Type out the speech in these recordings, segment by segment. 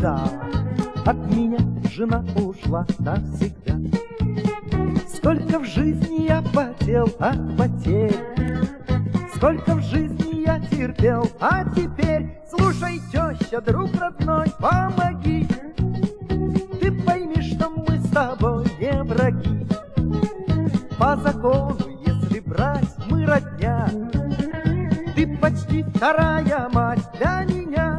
стала, от меня жена ушла навсегда. Сколько в жизни я потел от потерь, сколько в жизни я терпел, а теперь, слушай, теща, друг родной, помоги. Ты пойми, что мы с тобой не враги. По закону, если брать, мы родня. Ты почти вторая мать для меня.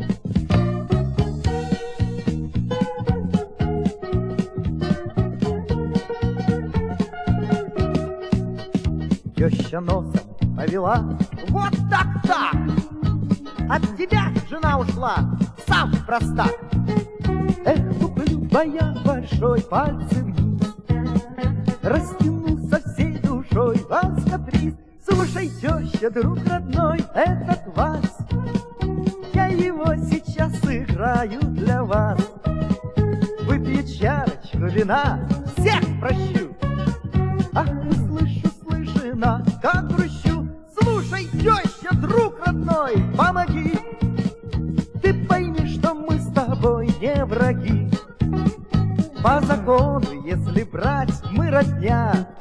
Теща носом повела: вот так-так! От тебя жена ушла, сам простак. Эх, куплю я большой пальцы вниз, растяну со всей душой вас каприз. Слушай, теща, друг родной, этот вальс, я его сейчас сыграю для вас. Выпью чарочку вина, всех прощу. Ах, слышина, как грущу. Слушай, теща, друг родной, помоги. Ты пойми, что мы с тобой не враги. По закону, если брать, мы родня.